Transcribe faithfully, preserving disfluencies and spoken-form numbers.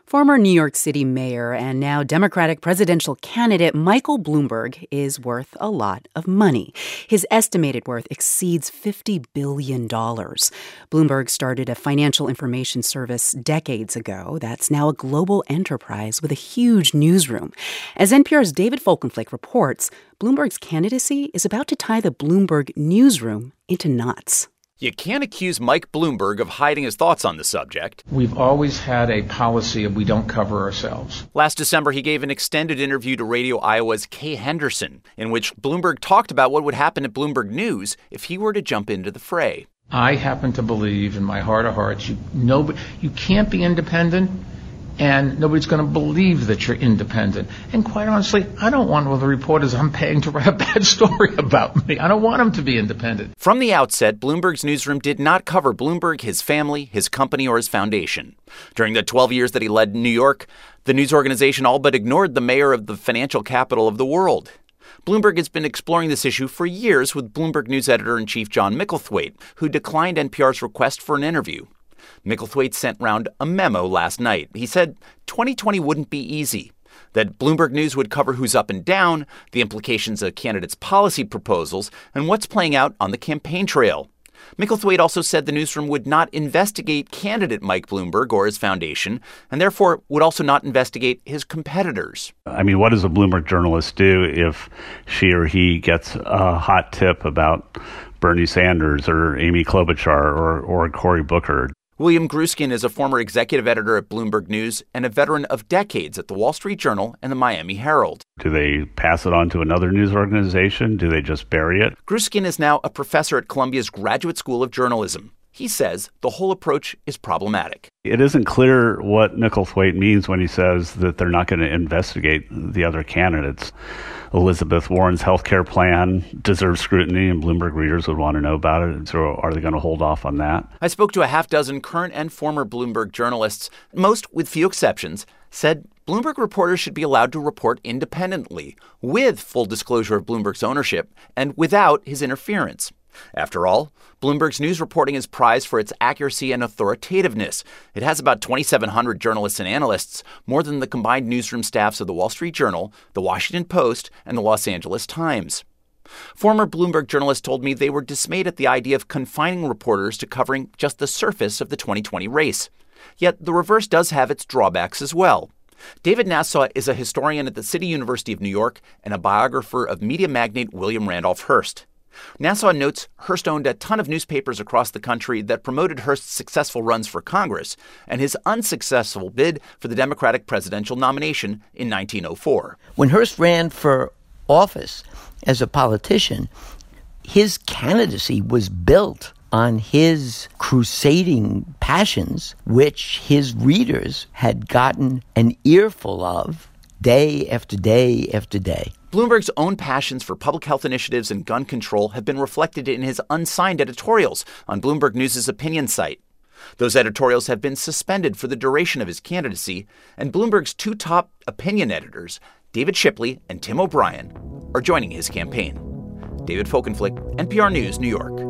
Former New York City mayor and now Democratic presidential candidate Michael Bloomberg is worth a lot of money. His estimated worth exceeds fifty billion dollars. Bloomberg started a financial information service decades ago that's now a global enterprise with a huge newsroom. As N P R's David Folkenflik reports, Bloomberg's candidacy is about to tie the Bloomberg newsroom into knots. You can't accuse Mike Bloomberg of hiding his thoughts on the subject. We've always had a policy of we don't cover ourselves. Last December, he gave an extended interview to Radio Iowa's Kay Henderson, in which Bloomberg talked about what would happen at Bloomberg News if he were to jump into the fray. I happen to believe in my heart of hearts, you, nobody, you can't be independent, and nobody's going to believe that you're independent. And quite honestly, I don't want all the reporters I'm paying to write a bad story about me. I don't want them to be independent. From the outset, Bloomberg's newsroom did not cover Bloomberg, his family, his company, or his foundation. During the twelve years that he led New York, the news organization all but ignored the mayor of the financial capital of the world. Bloomberg has been exploring this issue for years with Bloomberg News editor-in-chief John Micklethwait, who declined N P R's request for an interview. Micklethwait sent round a memo last night. He said twenty twenty wouldn't be easy, that Bloomberg News would cover who's up and down, the implications of candidates' policy proposals, and what's playing out on the campaign trail. Micklethwait also said the newsroom would not investigate candidate Mike Bloomberg or his foundation, and therefore would also not investigate his competitors. I mean, what does a Bloomberg journalist do if she or he gets a hot tip about Bernie Sanders or Amy Klobuchar or, or Cory Booker? William Gruskin is a former executive editor at Bloomberg News and a veteran of decades at the Wall Street Journal and the Miami Herald. Do they pass it on to another news organization? Do they just bury it? Gruskin is now a professor at Columbia's Graduate School of Journalism. He says the whole approach is problematic. It isn't clear what Micklethwait means when he says that they're not going to investigate the other candidates. Elizabeth Warren's health care plan deserves scrutiny, and Bloomberg readers would want to know about it. So are they going to hold off on that? I spoke to a half dozen current and former Bloomberg journalists. Most, with few exceptions, said Bloomberg reporters should be allowed to report independently, with full disclosure of Bloomberg's ownership, and without his interference. After all, Bloomberg's news reporting is prized for its accuracy and authoritativeness. It has about twenty-seven hundred journalists and analysts, more than the combined newsroom staffs of the Wall Street Journal, the Washington Post, and the Los Angeles Times. Former Bloomberg journalists told me they were dismayed at the idea of confining reporters to covering just the surface of the twenty twenty race. Yet the reverse does have its drawbacks as well. David Nasaw is a historian at the City University of New York and a biographer of media magnate William Randolph Hearst. Nasaw notes Hearst owned a ton of newspapers across the country that promoted Hearst's successful runs for Congress and his unsuccessful bid for the Democratic presidential nomination in nineteen oh four. When Hearst ran for office as a politician, his candidacy was built on his crusading passions, which his readers had gotten an earful of day after day after day. Bloomberg's own passions for public health initiatives and gun control have been reflected in his unsigned editorials on Bloomberg News' opinion site. Those editorials have been suspended for the duration of his candidacy, and Bloomberg's two top opinion editors, David Shipley and Tim O'Brien, are joining his campaign. David Folkenflik, N P R News, New York.